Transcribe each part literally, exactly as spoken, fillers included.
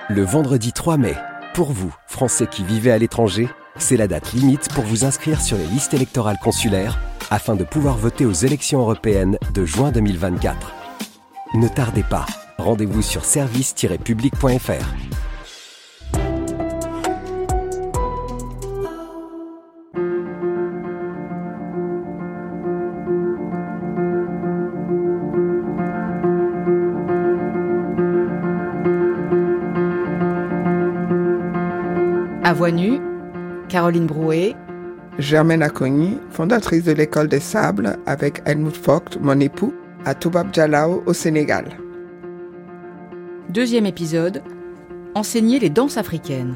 Le vendredi trois mai, pour vous, Français qui vivez à l'étranger, c'est la date limite pour vous inscrire sur les listes électorales consulaires afin de pouvoir voter aux élections européennes de juin deux mille vingt-quatre. Ne tardez pas, rendez-vous sur service tiret public point f r. À Voix nue, Caroline Brouet. Germaine Acogny, fondatrice de l'École des Sables avec Helmut Vogt, mon époux, à Toubab Dialaw au Sénégal. Deuxième épisode, enseigner les danses africaines.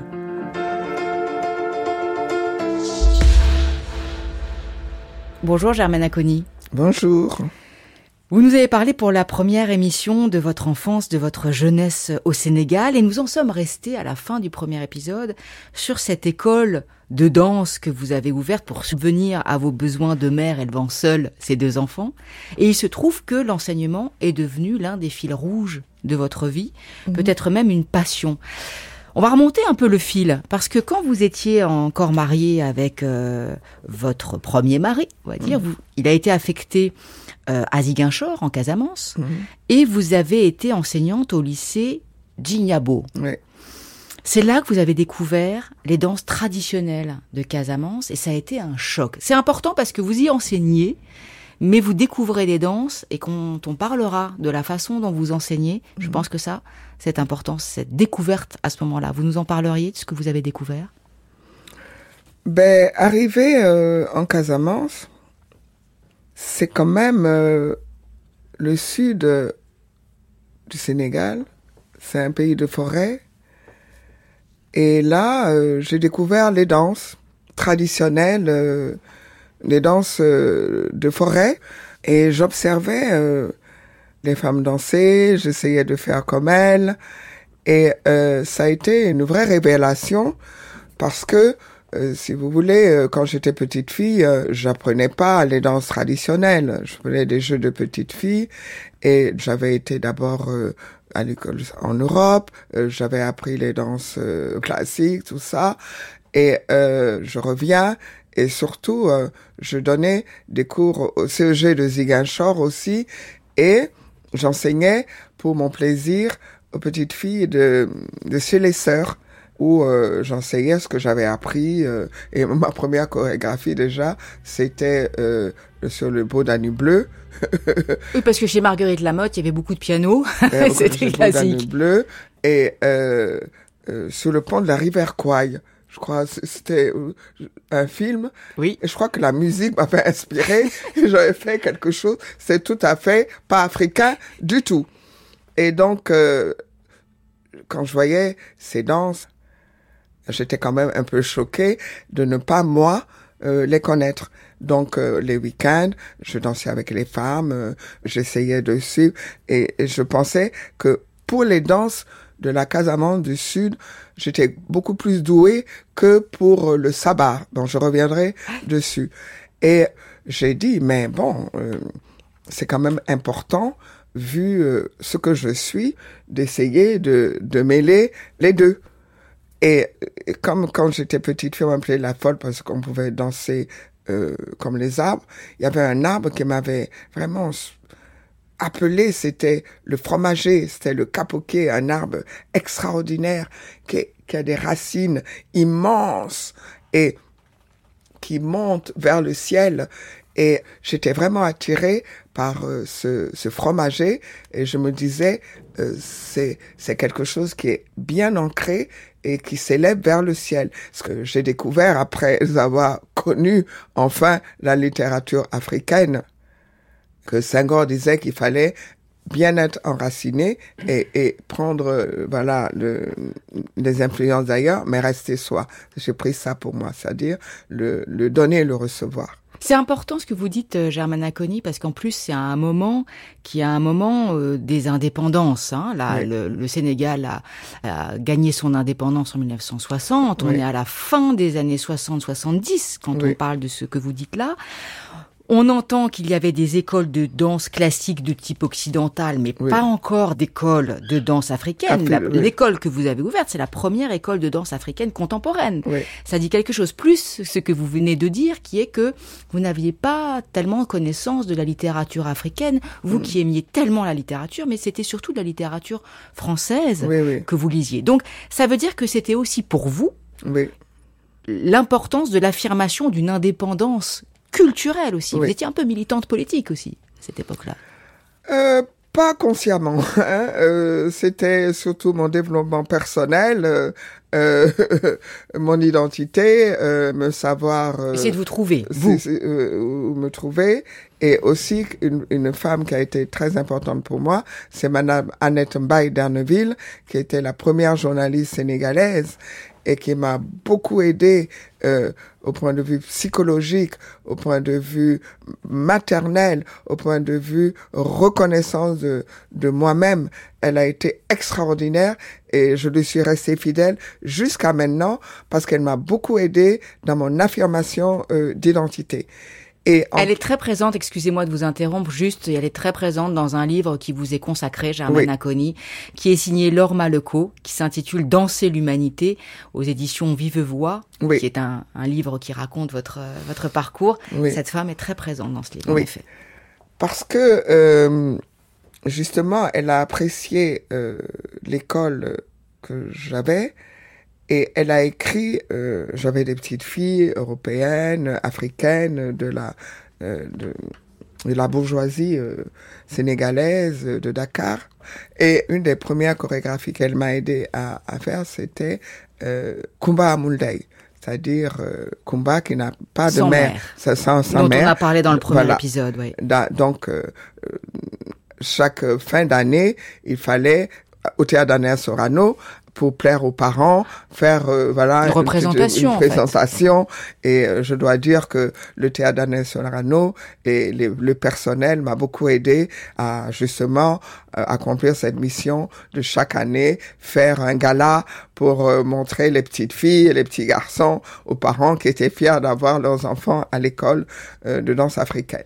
Bonjour Germaine Acogny. Bonjour. Vous nous avez parlé pour la première émission de votre enfance, de votre jeunesse au Sénégal, et nous en sommes restés à la fin du premier épisode sur cette école de danse que vous avez ouverte pour subvenir à vos besoins de mère élevant seule ses deux enfants. Et il se trouve que l'enseignement est devenu l'un des fils rouges de votre vie, mmh. peut-être même une passion. On va remonter un peu le fil, parce que quand vous étiez encore mariée avec euh, votre premier mari, on va dire, mmh. vous, il a été affecté euh, à Ziguinchor, en Casamance, mmh. et vous avez été enseignante au lycée Djignabo. Oui. C'est là que vous avez découvert les danses traditionnelles de Casamance, et ça a été un choc. C'est important parce que vous y enseignez, mais vous découvrez des danses, et quand on parlera de la façon dont vous enseignez, mmh. je pense que ça, c'est important, cette découverte à ce moment-là. Vous nous en parleriez de ce que vous avez découvert ? Ben, arrivé euh, en Casamance, c'est quand même euh, le sud euh, du Sénégal. C'est un pays de forêt. Et là, euh, j'ai découvert les danses traditionnelles, euh, les danses euh, de forêt. Et j'observais euh, les femmes danser, j'essayais de faire comme elles. Et euh, ça a été une vraie révélation parce que, euh, si vous voulez, euh, quand j'étais petite fille, euh, j'apprenais pas les danses traditionnelles. Je faisais des jeux de petite fille et j'avais été d'abord euh, à l'école en Europe. Euh, j'avais appris les danses euh, classiques, tout ça. Et euh, je reviens et surtout, euh, je donnais des cours au C E G de Ziguinchor aussi et j'enseignais pour mon plaisir aux petites filles de, de chez les sœurs, où euh, j'enseignais ce que j'avais appris. Euh, et ma première chorégraphie, déjà, c'était euh, sur le beau Danube bleu. Oui, parce que chez Marguerite Lamotte, il y avait beaucoup de piano. C'était classique. Danube bleu. Et euh, euh, sur le pont de la rivière Kouaï. Je crois que c'était un film. Oui. Et je crois que la musique m'avait inspiré. Et j'avais fait quelque chose. C'est tout à fait pas africain du tout. Et donc, euh, quand je voyais ces danses, j'étais quand même un peu choquée de ne pas, moi, euh, les connaître. Donc, euh, les week-ends, je dansais avec les femmes, euh, j'essayais de suivre. Et, et je pensais que pour les danses de la Casamance du Sud, j'étais beaucoup plus douée que pour le sabbat, dont je reviendrai dessus. Et j'ai dit, mais bon, euh, c'est quand même important, vu euh, ce que je suis, d'essayer de, de mêler les deux. Et, et comme quand j'étais petite fille, on m'appelait la folle parce qu'on pouvait danser euh, comme les arbres. Il y avait un arbre qui m'avait vraiment appelé, c'était le fromager, c'était le capoquet, un arbre extraordinaire qui, qui a des racines immenses et qui montent vers le ciel. Et j'étais vraiment attirée par euh, ce, ce fromager et je me disais, euh, c'est, c'est quelque chose qui est bien ancré et qui s'élève vers le ciel. Ce que j'ai découvert après avoir connu enfin la littérature africaine, que Senghor disait qu'il fallait bien être enraciné et, et prendre euh, voilà le, les influences d'ailleurs, mais rester soi. J'ai pris ça pour moi, c'est-à-dire le, le donner et le recevoir. C'est important ce que vous dites, Germaine Acogny, parce qu'en plus, c'est un moment qui est un moment euh, des indépendances. Hein. Là, oui. le, le Sénégal a, a gagné son indépendance en mille neuf cent soixante. Oui. On est à la fin des années soixante soixante-dix quand oui. on parle de ce que vous dites là. on entend qu'il y avait des écoles de danse classique de type occidental, mais oui. pas encore d'école de danse africaine. La, oui. L'école que vous avez ouverte, c'est la première école de danse africaine contemporaine. Oui. Ça dit quelque chose. Plus ce que vous venez de dire, qui est que vous n'aviez pas tellement connaissance de la littérature africaine, vous mmh. qui aimiez tellement la littérature, mais c'était surtout de la littérature française oui, oui. que vous lisiez. Donc, ça veut dire que c'était aussi pour vous oui. l'importance de l'affirmation d'une indépendance culturelle aussi. Oui. Vous étiez un peu militante politique aussi, à cette époque-là. Euh, pas consciemment. Hein. Euh, c'était surtout mon développement personnel, euh, euh, mon identité, euh, me savoir... Euh, Essayer de vous trouver, vous. Euh, où me trouver. Et aussi, une, une femme qui a été très importante pour moi, c'est Madame Annette Mbaye d'Erneville, qui était la première journaliste sénégalaise et qui m'a beaucoup aidé euh, au point de vue psychologique, au point de vue maternel, au point de vue reconnaissance de, de moi-même. Elle a été extraordinaire et je lui suis restée fidèle jusqu'à maintenant parce qu'elle m'a beaucoup aidé dans mon affirmation euh, d'identité. Et en... Elle est très présente, excusez-moi de vous interrompre, juste, elle est très présente dans un livre qui vous est consacré, Germaine oui. Acogny, qui est signé Laure Maleco, qui s'intitule Danser l'humanité, aux éditions Vive Voix, oui. qui est un, un livre qui raconte votre, votre parcours. Oui. Cette femme est très présente dans ce livre, oui. en effet. Parce que, euh, justement, elle a apprécié euh, l'école que j'avais. Et elle a écrit, euh, j'avais des petites filles européennes, africaines, de la, euh, de, de la bourgeoisie euh, sénégalaise de Dakar. Et une des premières chorégraphies qu'elle m'a aidé à, à faire, c'était euh, Kumba Amuldei. C'est-à-dire euh, Kumba qui n'a pas sans de mère, mère. Ça, sans, sans dont mère. on a parlé dans le premier voilà. épisode. Oui. Da, donc, euh, chaque fin d'année, il fallait, au théâtre d'Anna Sorano, pour plaire aux parents, faire euh, voilà une représentation, une, une présentation. En fait. Et euh, je dois dire que le théâtre d'Anna Sorano et les, le personnel m'a beaucoup aidé à justement euh, accomplir cette mission de chaque année faire un gala pour euh, montrer les petites filles et les petits garçons aux parents qui étaient fiers d'avoir leurs enfants à l'école euh, de danse africaine.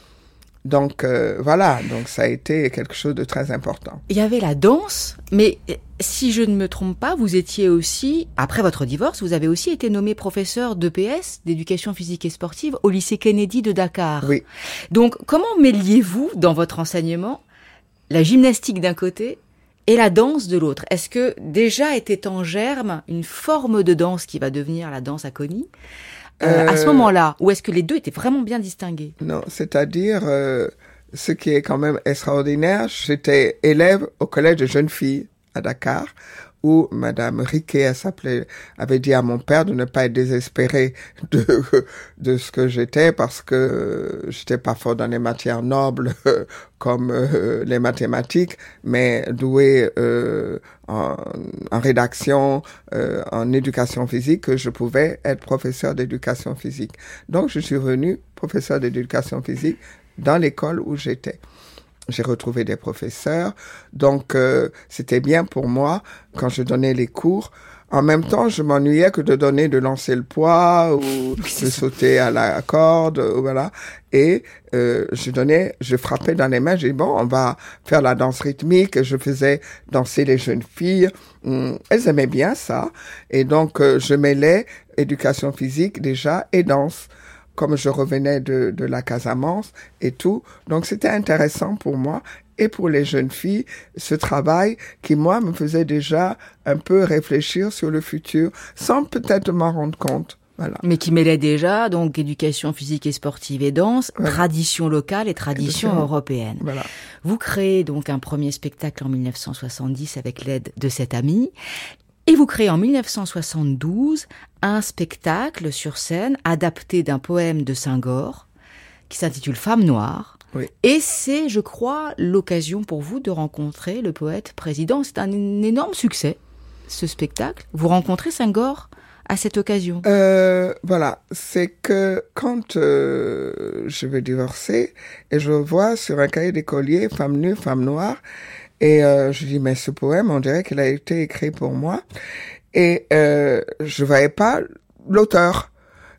Donc euh, voilà, donc ça a été quelque chose de très important. Il y avait la danse, mais si je ne me trompe pas, vous étiez aussi, après votre divorce, vous avez aussi été nommé professeur d'E P S, d'éducation physique et sportive, au lycée Kennedy de Dakar. Oui. Donc comment mêliez-vous dans votre enseignement la gymnastique d'un côté et la danse de l'autre? Est-ce que déjà était en germe une forme de danse qui va devenir la danse Acogny Euh, à ce moment-là, ou est-ce que les deux étaient vraiment bien distingués? Non, c'est-à-dire, euh, ce qui est quand même extraordinaire, j'étais élève au collège de jeunes filles à Dakar, où Madame Riquet, elle s'appelait, avait dit à mon père de ne pas être désespéré de, de ce que j'étais parce que j'étais pas fort dans les matières nobles comme euh, les mathématiques, mais doué euh, en, en rédaction, euh, en éducation physique, que je pouvais être professeur d'éducation physique. Donc, je suis venu professeur d'éducation physique dans l'école où j'étais. J'ai retrouvé des professeurs, donc euh, c'était bien pour moi quand je donnais les cours. En même temps, je m'ennuyais que de donner, de lancer le poids ou de sauter à la corde, voilà. Et euh, je donnais, je frappais dans les mains. J'ai dit bon, on va faire la danse rythmique. Je faisais danser les jeunes filles. Elles aimaient bien ça, et donc euh, je mêlais éducation physique déjà et danse. Comme je revenais de, de la Casamance et tout. Donc, c'était intéressant pour moi et pour les jeunes filles, ce travail qui, moi, me faisait déjà un peu réfléchir sur le futur, sans peut-être m'en rendre compte. Voilà. Mais qui mêlait déjà, donc, éducation physique et sportive et danse, ouais. tradition locale et tradition Éducation. européenne. Voilà. Vous créez donc un premier spectacle en mille neuf cent soixante-dix avec l'aide de cet ami. Et vous créez en mille neuf cent soixante-douze un spectacle sur scène adapté d'un poème de Senghor qui s'intitule Femme noire. Oui. Et c'est, je crois, l'occasion pour vous de rencontrer le poète président. C'est un énorme succès, ce spectacle. Vous rencontrez Senghor à cette occasion. Euh, voilà, c'est que quand euh, je vais divorcer et je vois sur un cahier d'écolier « Femme nue, femme noire », et euh, je dis, mais ce poème, on dirait qu'il a été écrit pour moi. Et euh, je voyais pas l'auteur.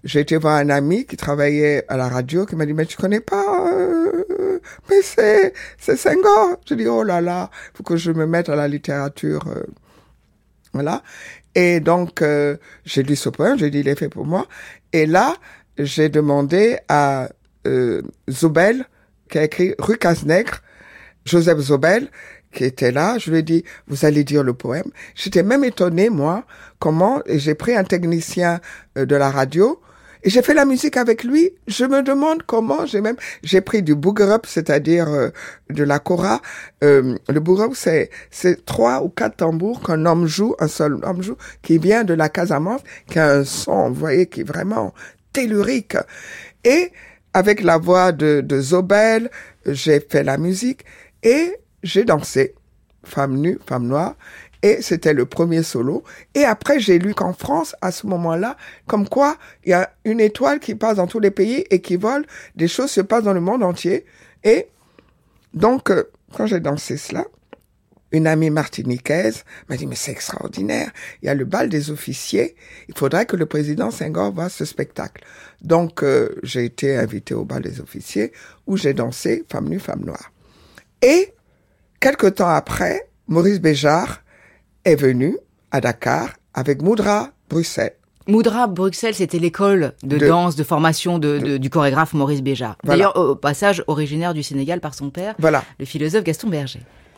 j'ai été voir un ami qui travaillait à la radio, qui m'a dit, mais tu connais pas, euh, mais c'est, c'est Senghor. Je dis, oh là là, faut que je me mette à la littérature, euh, voilà. Et donc, euh, j'ai lu ce poème, j'ai dit, il est fait pour moi. Et là, j'ai demandé à euh, Zobel, qui a écrit Rue Cazenègre, Joseph Zobel, qui était là, je lui ai dit, vous allez dire le poème. J'étais même étonnée, moi, comment, et j'ai pris un technicien euh, de la radio, et j'ai fait la musique avec lui. Je me demande comment, j'ai même, j'ai pris du boogerup, c'est-à-dire euh, de la kora. Euh, le boogerup, c'est, c'est trois ou quatre tambours qu'un homme joue, un seul homme joue, qui vient de la Casamance, qui a un son, vous voyez, qui est vraiment tellurique. Et avec la voix de, de Zobel, j'ai fait la musique, et j'ai dansé, femme nue, femme noire, et c'était le premier solo. Et après, j'ai lu qu'en France, à ce moment-là, comme quoi, il y a une étoile qui passe dans tous les pays et qui vole, des choses se passent dans le monde entier. Et donc, euh, quand j'ai dansé cela, une amie martiniquaise m'a dit, mais c'est extraordinaire, il y a le bal des officiers, il faudrait que le président Senghor voie ce spectacle. Donc, euh, j'ai été invitée au bal des officiers, où j'ai dansé, femme nue, femme noire. Et quelque temps après, Maurice Béjart est venu à Dakar avec Moudra Bruxelles. Moudra Bruxelles, c'était l'école de, de danse, de formation de, de, du chorégraphe Maurice Béjart. Voilà. D'ailleurs, au passage, originaire du Sénégal par son père, voilà. Le philosophe Gaston Berger.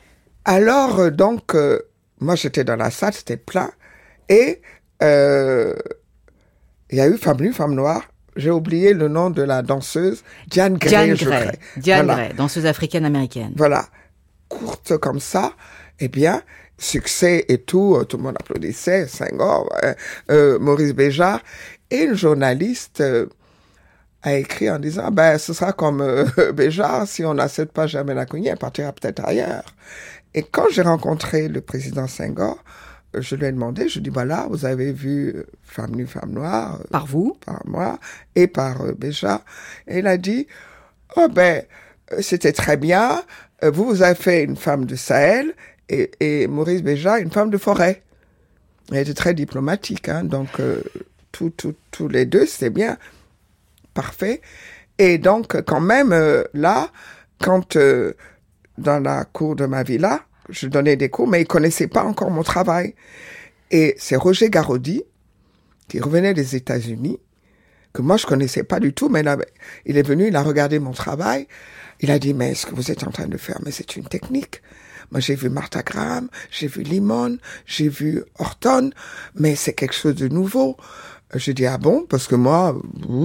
Alors, donc, euh, moi j'étais dans la salle, c'était plein, et euh, il y a eu Femme nue, Femme noire. J'ai oublié le nom de la danseuse, Diane Gray. Diane je Gray, crois. Diane voilà. Gray, danseuse africaine-américaine. Voilà, courte comme ça, eh bien, succès et tout, tout le monde applaudissait, Senghor, euh, euh, Maurice Béjart, et une journaliste euh, a écrit en disant, ben, ce sera comme euh, Béjart, si on n'accepte pas Germaine Acogny, elle partira peut-être ailleurs. Et quand j'ai rencontré le président Senghor, je lui ai demandé, je lui ai dit, voilà, vous avez vu euh, Femme nue, Femme noire. Euh, par vous? Par moi, et par euh, Béjart. Et il a dit, oh ben, euh, c'était très bien, euh, vous, vous avez fait une femme de Sahel, et, et Maurice Béjart, une femme de forêt. Il était très diplomatique, hein, donc euh, tous tout, tout les deux, c'était bien, parfait. Et donc, quand même, euh, là, quand euh, dans la cour de ma villa, je donnais des cours, mais ils connaissaient pas encore mon travail. Et c'est Roger Garaudy, qui revenait des États-Unis, que moi je connaissais pas du tout, mais là, il est venu, il a regardé mon travail, il a dit, mais ce que vous êtes en train de faire, mais c'est une technique. Moi, j'ai vu Martha Graham, j'ai vu Limon, j'ai vu Horton, mais c'est quelque chose de nouveau. J'ai dit, ah bon? Parce que moi,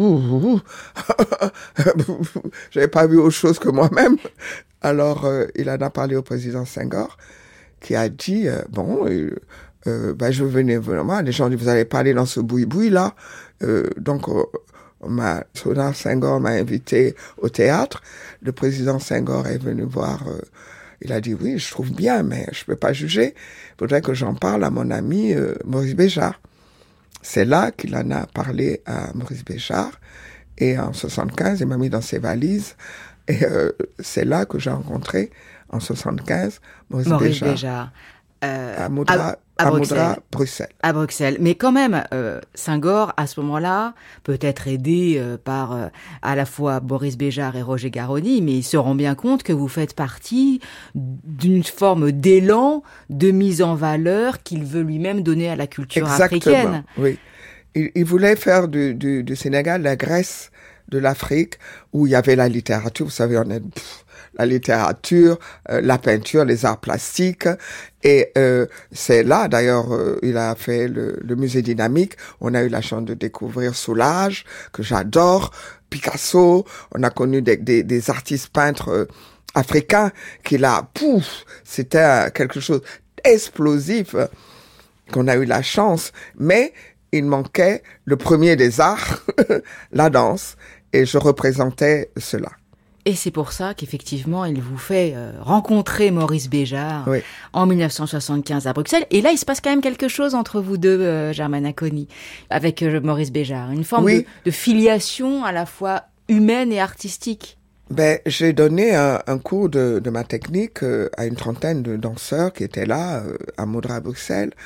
j'avais pas vu autre chose que moi-même. Alors, euh, il en a parlé au président Senghor, qui a dit, euh, bon, euh, euh, ben, je venais vraiment, les gens ont dit, vous allez pas aller dans ce boui-boui-là. Euh, donc, euh, on m'a, Sonard Senghor m'a invité au théâtre. Le président Senghor est venu voir, euh, il a dit, oui, je trouve bien, mais je peux pas juger. Il faudrait que j'en parle à mon ami euh, Maurice Béjart. C'est là qu'il en a parlé à Maurice Béjart. Et en soixante-quinze, il m'a mis dans ses valises. Et euh, c'est là que j'ai rencontré, en soixante-quinze, Maurice, Maurice Béjart. Béjart. Euh, à Moudra, à, à, à Bruxelles. Moudra, Bruxelles. À Bruxelles. Mais quand même, euh, Senghor, à ce moment-là, peut-être aidé euh, par euh, à la fois Maurice Béjart et Roger Garaudy, mais il se rend bien compte que vous faites partie d'une forme d'élan de mise en valeur qu'il veut lui-même donner à la culture Exactement, africaine. Oui. Il, il voulait faire du, du, du Sénégal la Grèce de l'Afrique, où il y avait la littérature, vous savez, on est... Pff, la littérature, euh, la peinture, les arts plastiques. Et euh, c'est là, d'ailleurs, euh, il a fait le, le musée dynamique. On a eu la chance de découvrir Soulage, que j'adore, Picasso. On a connu des, des, des artistes peintres euh, africains qui là, pouf, c'était euh, quelque chose d'explosif, euh, qu'on a eu la chance. Mais il manquait le premier des arts, la danse. Et je représentais cela. Et c'est pour ça qu'effectivement, il vous fait euh, rencontrer Maurice Béjart oui. en dix-neuf cent soixante-quinze à Bruxelles. Et là, il se passe quand même quelque chose entre vous deux, euh, Germaine Acogny, avec euh, Maurice Béjart. Une forme oui. de, de filiation à la fois humaine et artistique. Ben, j'ai donné un, un cours de, de ma technique euh, à une trentaine de danseurs qui étaient là, euh, à Moudra, à Bruxelles.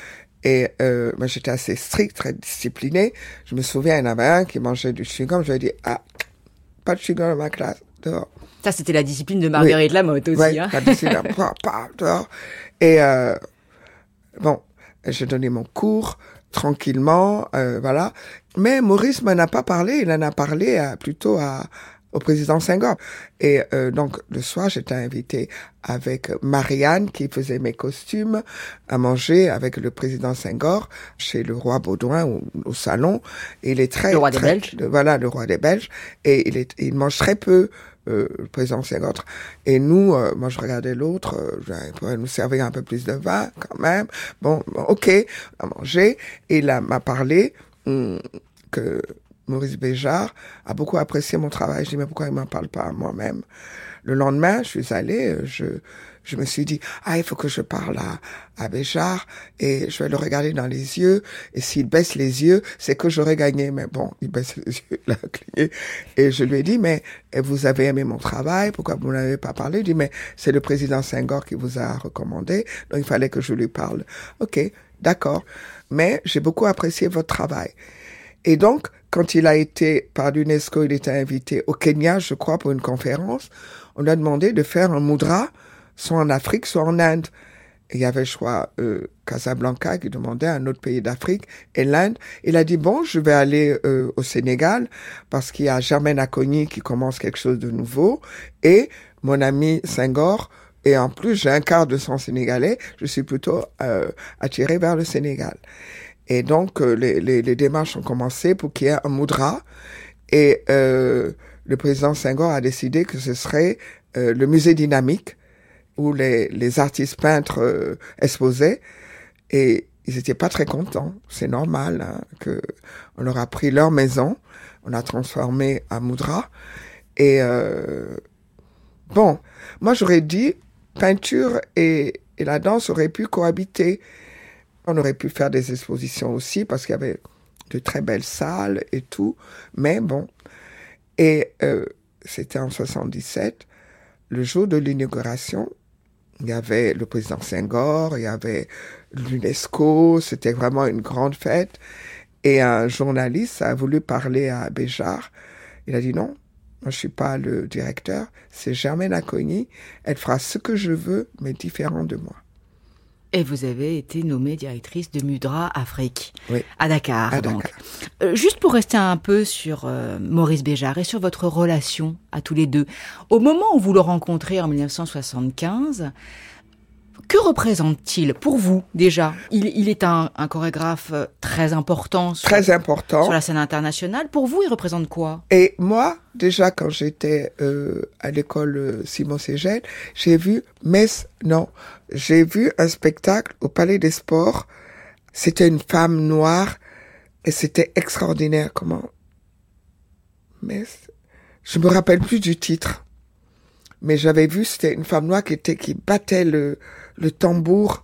Et euh, moi, j'étais assez stricte, très disciplinée. Je me souviens, il y en avait un qui mangeait du chewing-gum. Je lui ai dit, ah, pas de chewing-gum dans ma classe, dehors. Ça, c'était la discipline de Marguerite oui. Lamotte aussi. Oui, hein. la discipline, pas, pas, dehors. Et euh, bon, j'ai donné mon cours tranquillement, euh, voilà. Mais Maurice m'en a pas parlé. Il en a parlé à, plutôt à... au président Senghor. Et euh, donc, le soir, j'étais invitée avec Marianne, qui faisait mes costumes, à manger avec le président Senghor, chez le roi Baudouin, au, au salon. Et il est très... Le roi très, des Belges. Le, voilà, le roi des Belges. Et il, est, il mange très peu, euh, le président Senghor. Et nous, euh, moi, je regardais l'autre, euh, il pourrait nous servir un peu plus de vin, quand même. Bon, bon ok, on a mangé. Et il a, m'a parlé hum, que... Maurice Béjart a beaucoup apprécié mon travail. Je dis, mais pourquoi il m'en parle pas à moi-même? Le lendemain, je suis allée, je, je me suis dit, ah, il faut que je parle à, à Béjart et je vais le regarder dans les yeux. Et s'il baisse les yeux, c'est que j'aurais gagné. Mais bon, il baisse les yeux, il a cligné. Et je lui ai dit, mais vous avez aimé mon travail, pourquoi vous n'avez pas parlé? Il dit, mais c'est le président Senghor qui vous a recommandé, donc il fallait que je lui parle. Ok, d'accord. Mais j'ai beaucoup apprécié votre travail. Et donc, quand il a été, par l'UNESCO, il était invité au Kenya, je crois, pour une conférence, on lui a demandé de faire un mudra, soit en Afrique, soit en Inde. Et il y avait, je crois, euh, Casablanca qui demandait à un autre pays d'Afrique, et l'Inde. Il a dit, bon, je vais aller euh, au Sénégal, parce qu'il y a Germaine Acogny qui commence quelque chose de nouveau, et mon ami Senghor, et en plus, j'ai un quart de sang sénégalais, je suis plutôt euh, attiré vers le Sénégal. Et donc, euh, les, les, les démarches ont commencé pour qu'il y ait un mudra. Et euh, le président Senghor a décidé que ce serait euh, le musée dynamique, où les, les artistes peintres euh, exposaient. Et ils étaient pas très contents. C'est normal, hein, que on leur a pris leur maison, on a transformé en mudra. Et euh, bon, moi j'aurais dit, peinture et, et la danse auraient pu cohabiter. On aurait pu faire des expositions aussi parce qu'il y avait de très belles salles et tout. Mais bon. Et euh, c'était en soixante-dix-sept, le jour de l'inauguration. Il y avait le président Senghor, il y avait l'UNESCO. C'était vraiment une grande fête. Et un journaliste a voulu parler à Béjart. Il a dit non, moi je suis pas le directeur. C'est Germaine Acogny. Elle fera ce que je veux, mais différent de moi. Et vous avez été nommée directrice de Mudra Afrique, oui. à Dakar. À donc. Dakar. Euh, juste pour rester un peu sur euh, Maurice Béjart et sur votre relation à tous les deux. Au moment où vous le rencontrez en dix-neuf cent soixante-quinze, que représente-t-il pour vous déjà? il, il est un, un chorégraphe très important, sur, très important sur la scène internationale. Pour vous, il représente quoi? Et moi, déjà quand j'étais euh, à l'école Simon Ségel, j'ai vu Metz, non, j'ai vu un spectacle au Palais des Sports. C'était une femme noire et c'était extraordinaire. Comment? Metz, je me rappelle plus du titre, mais j'avais vu, c'était une femme noire qui était qui battait le le tambour,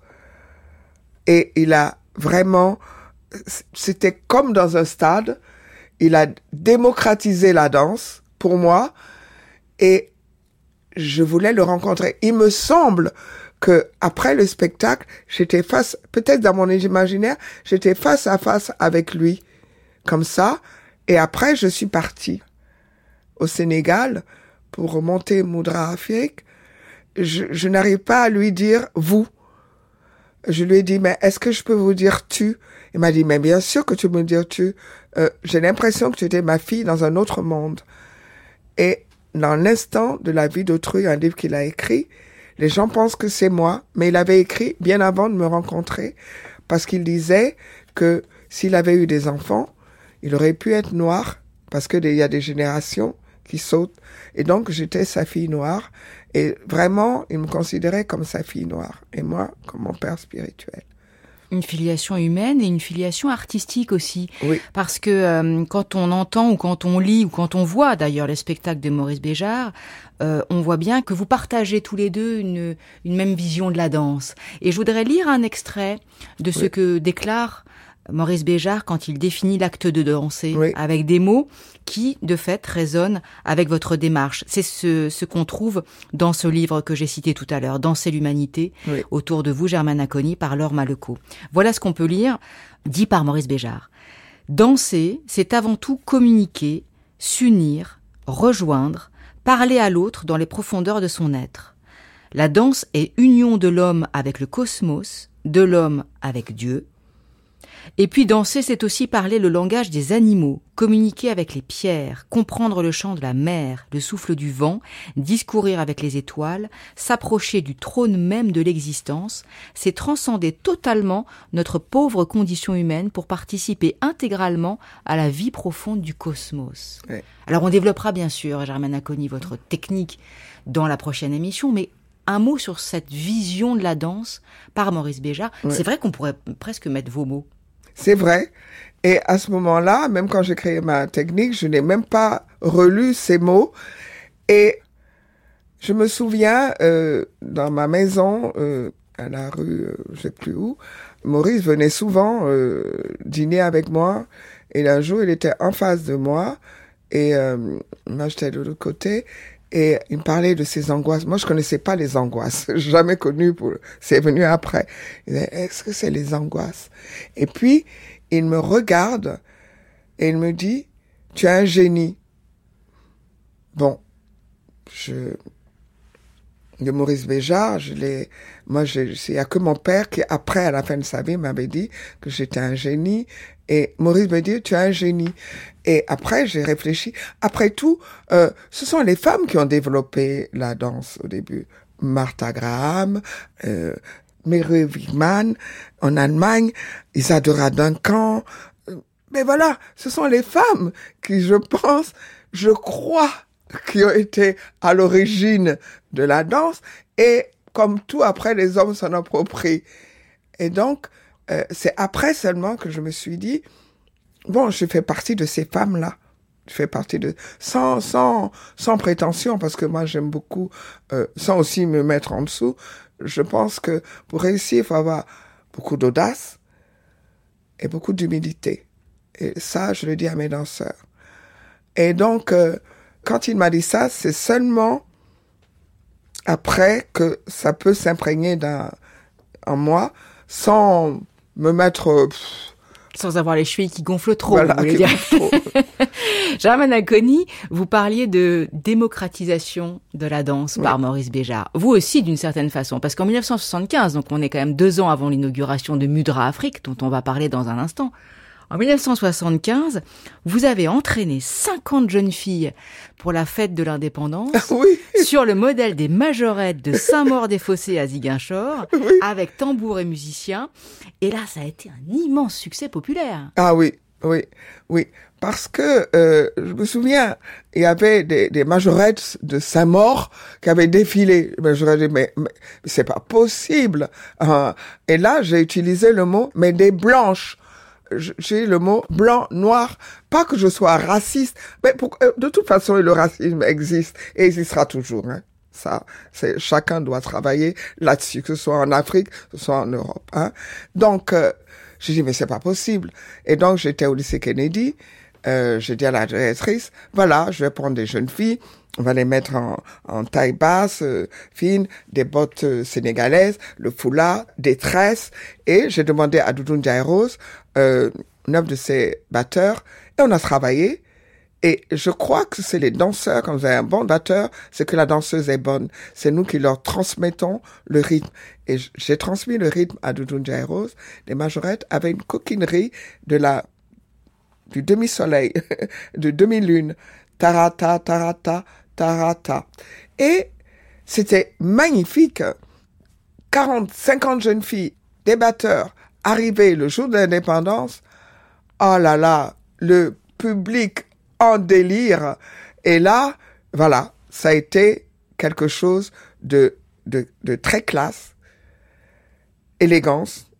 et il a vraiment, c'était comme dans un stade, il a démocratisé la danse pour moi, et je voulais le rencontrer. Il me semble que après le spectacle, j'étais face, peut-être dans mon imaginaire, j'étais face à face avec lui, comme ça, et après je suis partie au Sénégal pour remonter Mudra Afrique. Je, je n'arrive pas à lui dire « vous ». Je lui ai dit « mais est-ce que je peux vous dire « tu » ?» Il m'a dit « mais bien sûr que tu peux me dire « tu euh, ». J'ai l'impression que tu étais ma fille dans un autre monde. Et dans l'instant de la vie d'autrui, un livre qu'il a écrit, les gens pensent que c'est moi, mais il avait écrit bien avant de me rencontrer, parce qu'il disait que s'il avait eu des enfants, il aurait pu être noir, parce qu'il y a des générations qui sautent. Et donc, j'étais sa fille noire. Et vraiment, il me considérait comme sa fille noire. Et moi, comme mon père spirituel. Une filiation humaine et une filiation artistique aussi. Oui. Parce que euh, quand on entend ou quand on lit ou quand on voit d'ailleurs les spectacles de Maurice Béjart, euh, on voit bien que vous partagez tous les deux une, une même vision de la danse. Et je voudrais lire un extrait de ce oui. que déclare Maurice Béjart quand il définit l'acte de danser, oui. avec des mots qui, de fait, résonnent avec votre démarche. C'est ce, ce qu'on trouve dans ce livre que j'ai cité tout à l'heure, Danser l'humanité, oui. autour de vous, Germaine Acconi, par Laure Maleco. Voilà ce qu'on peut lire, dit par Maurice Béjart. Danser, c'est avant tout communiquer, s'unir, rejoindre, parler à l'autre dans les profondeurs de son être. La danse est union de l'homme avec le cosmos, de l'homme avec Dieu. Et puis danser, c'est aussi parler le langage des animaux, communiquer avec les pierres, comprendre le chant de la mer, le souffle du vent, discourir avec les étoiles, s'approcher du trône même de l'existence, c'est transcender totalement notre pauvre condition humaine pour participer intégralement à la vie profonde du cosmos. Oui. Alors on développera bien sûr, Germaine Acconi, votre technique dans la prochaine émission, mais un mot sur cette vision de la danse par Maurice Béjart. Oui. C'est vrai qu'on pourrait presque mettre vos mots. C'est vrai. Et à ce moment-là, même quand j'ai créé ma technique, je n'ai même pas relu ces mots. Et je me souviens, euh, dans ma maison, euh, à la rue, euh, je ne sais plus où, Maurice venait souvent euh, dîner avec moi. Et un jour, il était en face de moi. Et euh, moi, j'étais de l'autre côté. Et il me parlait de ses angoisses. Moi, je connaissais pas les angoisses. Jamais connu pour, c'est venu après. Il disait, est-ce que c'est les angoisses? Et puis, il me regarde et il me dit, tu es un génie. Bon, je, de Maurice Béjart, je l'ai, moi, il y a que mon père qui, après, à la fin de sa vie, m'avait dit que j'étais un génie. Et Maurice me dit, tu es un génie. Et après, j'ai réfléchi. Après tout, euh, ce sont les femmes qui ont développé la danse au début. Martha Graham, euh, Mary Wigman, en Allemagne, Isadora Duncan. Mais voilà, ce sont les femmes qui, je pense, je crois, qui ont été à l'origine de la danse. Et comme tout, après, les hommes s'en approprient. Et donc, euh, c'est après seulement que je me suis dit, bon, je fais partie de ces femmes-là. Je fais partie de... Sans, sans, sans prétention, parce que moi, j'aime beaucoup, euh, sans aussi me mettre en dessous, je pense que pour réussir, il faut avoir beaucoup d'audace et beaucoup d'humilité. Et ça, je le dis à mes danseurs. Et donc, euh, quand il m'a dit ça, c'est seulement après que ça peut s'imprégner dans, en moi, sans me mettre... Pff, sans avoir les chevilles qui gonflent trop, voilà, vous voulez dire. Germaine Acconi, vous parliez de démocratisation de la danse oui. par Maurice Béjart. Vous aussi, d'une certaine façon, parce qu'en dix-neuf cent soixante-quinze, donc on est quand même deux ans avant l'inauguration de Mudra Afrique, dont on va parler dans un instant, en dix-neuf cent soixante-quinze, vous avez entraîné cinquante jeunes filles pour la fête de l'indépendance oui. sur le modèle des majorettes de Saint-Maur-des-Fossés à Ziguinchor, oui. avec tambour et musiciens. Et là, ça a été un immense succès populaire. Ah oui, oui, oui. Parce que, euh, je me souviens, il y avait des, des majorettes de Saint-Maur qui avaient défilé. Mais je me dit, mais, mais c'est pas possible. Euh, et là, j'ai utilisé le mot, mais des blanches. J'ai le mot blanc, noir, pas que je sois raciste, mais pour, de toute façon, le racisme existe et existera toujours. Hein. Ça, c'est chacun doit travailler là-dessus, que ce soit en Afrique, que ce soit en Europe. Hein. Donc, euh, j'ai dit mais c'est pas possible. Et donc j'étais au lycée Kennedy. Euh, j'ai dit à la directrice, voilà, je vais prendre des jeunes filles, on va les mettre en, en taille basse, euh, fine, des bottes euh, sénégalaises, le foulard, des tresses, et j'ai demandé à Doudou Ndiaye Rose, euh, neuf de ses batteurs, et on a travaillé, et je crois que c'est les danseurs, quand vous avez un bon batteur, c'est que la danseuse est bonne. C'est nous qui leur transmettons le rythme. Et j'ai transmis le rythme à Doudou Ndiaye Rose, les majorettes avaient une coquinerie de la du demi-soleil, de demi-lune, tarata, tarata, tarata. Et c'était magnifique. quarante, cinquante jeunes filles, des batteurs, arrivés le jour de l'indépendance. Oh là là, le public en délire. Et là, voilà, ça a été quelque chose de, de, de très classe, élégance,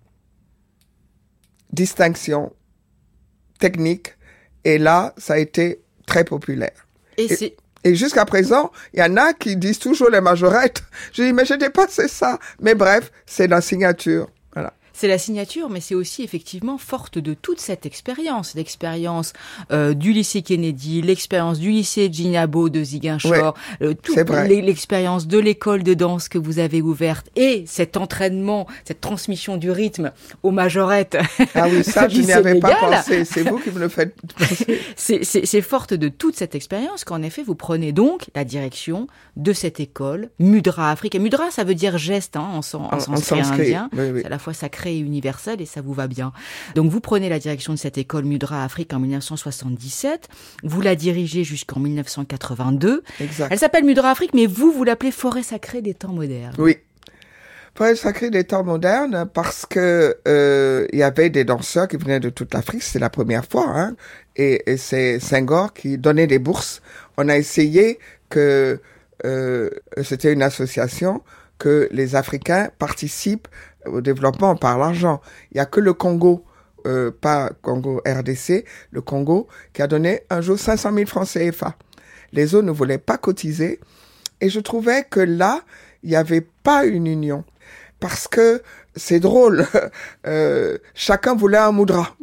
distinction, technique, et là, ça a été très populaire. Et, et, c'est... et jusqu'à présent, il y en a qui disent toujours les majorettes. Je dis, mais je n'ai pas c'est ça. Mais bref, c'est la signature. Voilà. C'est la signature, mais c'est aussi effectivement forte de toute cette expérience, l'expérience euh, du lycée Kennedy, l'expérience du lycée Djignabo de Ziguinchor, ouais, euh, toute l'expérience de l'école de danse que vous avez ouverte et cet entraînement, cette transmission du rythme aux majorettes. Ah oui, ça je n'y avais pas pensé, c'est vous qui me le faites penser. c'est, c'est, c'est forte de toute cette expérience qu'en effet vous prenez donc la direction de cette école, Mudra Afrique. Et Mudra, ça veut dire geste hein, en, en, en sanskrit indien, oui, oui. C'est à la fois sacré et universel et ça vous va bien. Donc vous prenez la direction de cette école Mudra Afrique en dix-neuf cent soixante-dix-sept, vous la dirigez jusqu'en dix-neuf cent quatre-vingt-deux. Exact. Elle s'appelle Mudra Afrique, mais vous, vous l'appelez Forêt Sacrée des Temps Modernes. Oui. Forêt Sacrée des Temps Modernes parce que euh, il y avait des danseurs qui venaient de toute l'Afrique, c'est la première fois, hein, et, et c'est Senghor qui donnait des bourses. On a essayé que euh, c'était une association que les Africains participent au développement par l'argent. Il y a que le Congo, euh, pas Congo R D C, le Congo, qui a donné un jour cinq cent mille francs C F A. Les autres ne voulaient pas cotiser. Et je trouvais que là, il n'y avait pas une union. Parce que c'est drôle, euh, chacun voulait un moudra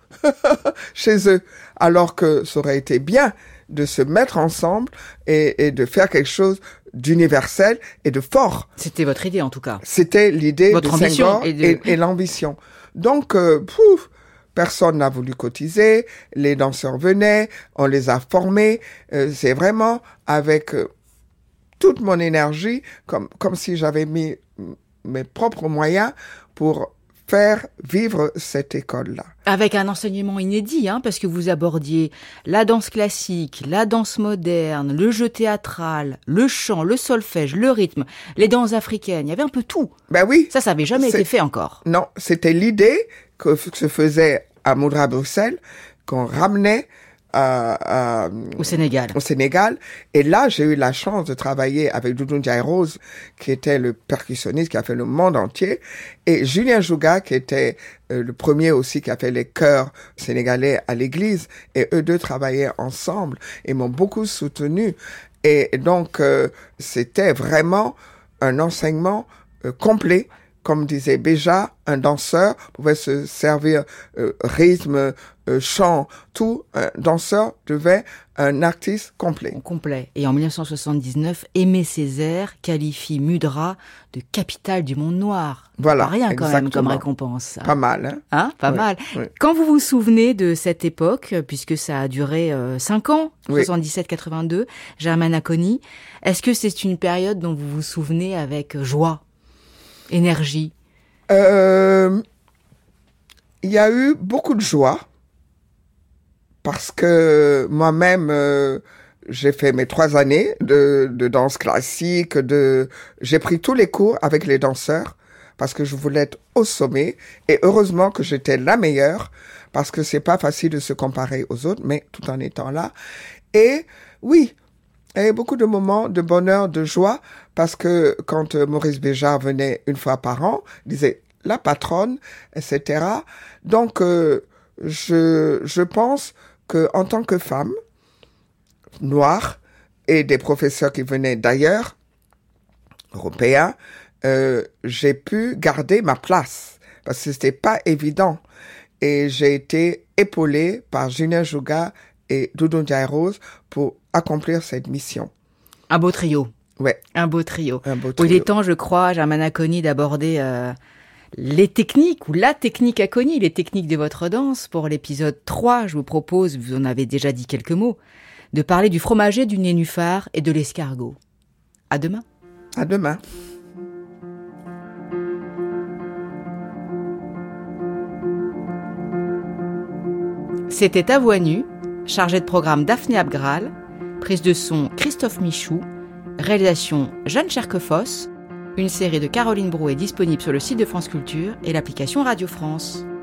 chez eux. Alors que ça aurait été bien de se mettre ensemble et, et de faire quelque chose d'universel et de fort. C'était votre idée en tout cas. C'était l'idée votre de Senghor et, de... et, et l'ambition. Donc, euh, pouf, personne n'a voulu cotiser, les danseurs venaient, on les a formés. Euh, c'est vraiment avec euh, toute mon énergie, comme, comme si j'avais mis mes propres moyens pour faire vivre cette école-là. Avec un enseignement inédit, hein, parce que vous abordiez la danse classique, la danse moderne, le jeu théâtral, le chant, le solfège, le rythme, les danses africaines, il y avait un peu tout. Ben oui. Ça, ça n'avait jamais été fait encore. Non, c'était l'idée que se faisait à Mudra Bruxelles, qu'on ramenait À, à, au Sénégal. Au Sénégal. Et là, j'ai eu la chance de travailler avec Doudou Ndiaye Rose, qui était le percussionniste qui a fait le monde entier, et Julien Jouga, qui était euh, le premier aussi qui a fait les chœurs sénégalais à l'église. Et eux deux travaillaient ensemble et m'ont beaucoup soutenu. Et donc, euh, c'était vraiment un enseignement euh, complet. Comme disait Béja, un danseur pouvait se servir euh, rythme, euh, chant, tout. Un danseur devait un artiste complet. Complet. Et en dix-neuf cent soixante-dix-neuf, Aimé Césaire qualifie Mudra de capitale du monde noir. Voilà. Pas rien quand exactement. même comme récompense. Pas mal, hein. Hein, pas oui, mal. Oui. Quand vous vous souvenez de cette époque, puisque ça a duré euh, cinq ans, oui. soixante-dix-sept quatre-vingt-deux, Germaine Acconi, est-ce que c'est une période dont vous vous souvenez avec joie? Énergie. Euh, il y a eu beaucoup de joie parce que moi-même, euh, j'ai fait mes trois années de, de danse classique, de, j'ai pris tous les cours avec les danseurs parce que je voulais être au sommet et heureusement que j'étais la meilleure parce que c'est pas facile de se comparer aux autres, mais tout en étant là. Et oui, il y avait beaucoup de moments de bonheur, de joie, parce que quand euh, Maurice Béjart venait une fois par an, il disait la patronne, et cetera. Donc, euh, je, je pense que en tant que femme noire et des professeurs qui venaient d'ailleurs, européens, euh, j'ai pu garder ma place, parce que c'était pas évident. Et j'ai été épaulée par Julien Jouga et Doudou Ndiaye Rose pour accomplir cette mission. Un beau trio. Ouais. Un beau trio. Un beau trio. Il est temps, je crois, Germaine Acconi, d'aborder euh, les techniques ou la technique Acconi, les techniques de votre danse. Pour l'épisode trois, je vous propose, vous en avez déjà dit quelques mots, de parler du fromager, du nénuphar et de l'escargot. À demain. À demain. C'était À Voix Nue, chargé de programme Daphné Abgral, prise de son Christophe Michou, réalisation Jeanne Cherquefosse. Une série de Caroline Brouet disponible sur le site de France Culture et l'application Radio France.